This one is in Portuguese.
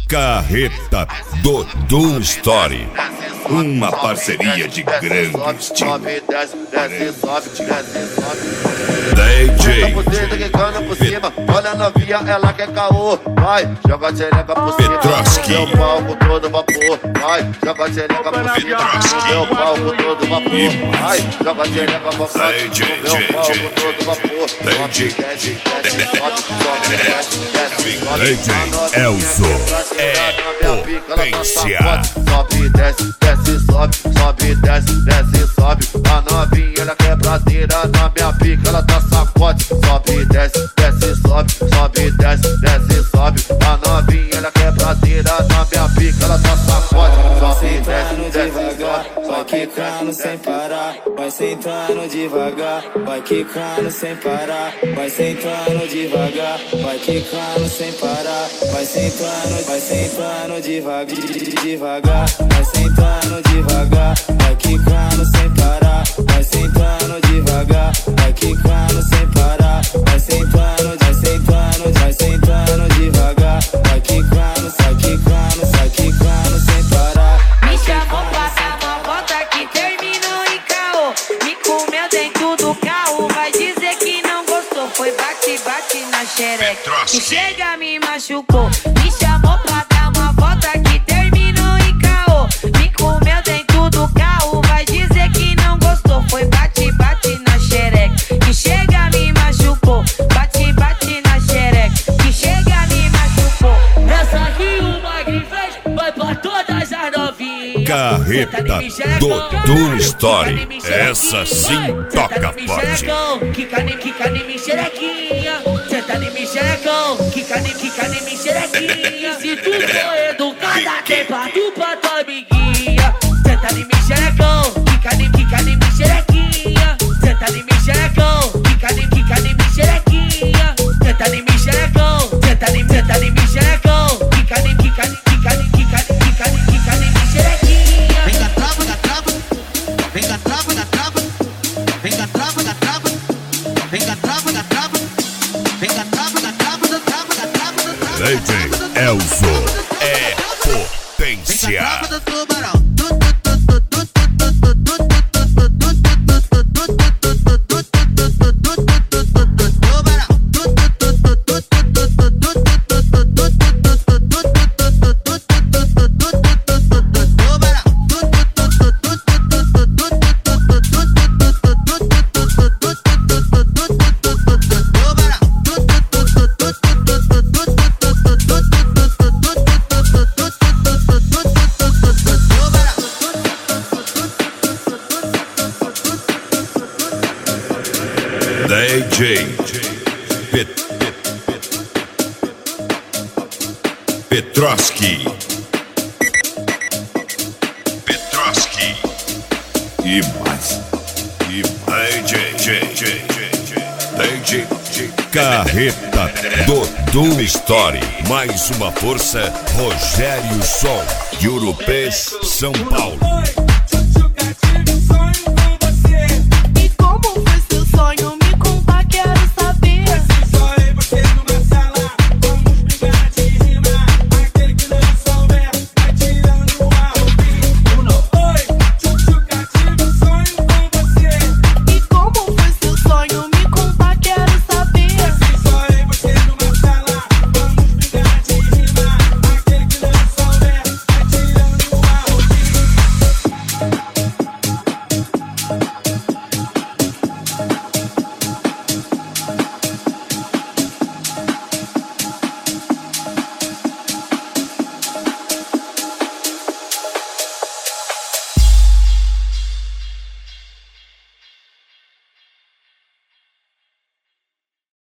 Carreta Dodô Story. Uma parceria de grande estilo. Sobe, desce, sobe, desce, sobe. DJ Quicando por cima, olha a novinha, ela quer caô. Vai, joga a xereca por cima. Petroski. Meu palco todo vapor. Vai, joga a xereca por cima. Meu palco todo vapor. Vai, joga a xereca por cima. Meu palco todo vapor. Sobe, desce, sobe, desce, DJ Elzo é potência. Sobe, desce, sobe, desce, sobe. A novinha, ela quer prazeira na minha pica, ela tá sacode. Sobe, desce, sobe, desce, sobe. A novinha, ela quer prazeira na minha pica, ela tá sacode. Sobe, desce, sobe. Vai quicando sem parar, vai sentando devagar, vai quicando sem parar, vai sentando devagar, vai quicando sem parar, vai sentando devagar, vai sentando devagar, vai quicando sem parar, vai sentando devagar, vai quicando sem parar, vai sentando devagar, vai quicando sem parar. Me chamou pra dar uma volta que terminou em caô. Me comeu dentro do carro, vai dizer que não gostou. Foi bate na xereca, que chega me machucou. Me chamou pra dar uma volta que terminou em caô. Me comeu dentro do carro, vai dizer que não gostou. Foi bate na xereca, que chega me machucou. Bate na xereca, que chega me machucou. Essa que o Magri fez vai pra todas as novinhas. Carreta Dodô Story. Essa sim toca forte. Quica em mim, xerequinha. Senta em mim, xerecão. Quica em mim, xerequinha. Se tu for educada, tem pato pra tua amiguinha. Senta em mim, xerecão. Quica em mim, xerequinha. Senta em mim, xerecão. Quica em mim, xerequinha. Senta em mim, xerecão. Senta em mim, xerecão. Quica em mim, xerequinha. Vem da trava, vem da trava, vem da trava, vem da trava, vem da trava. DJ Elzo é potência. DJ Petroski e mais DJ Carreta Dodô Story. Mais uma força, Rogério Sol, Europés, São Paulo.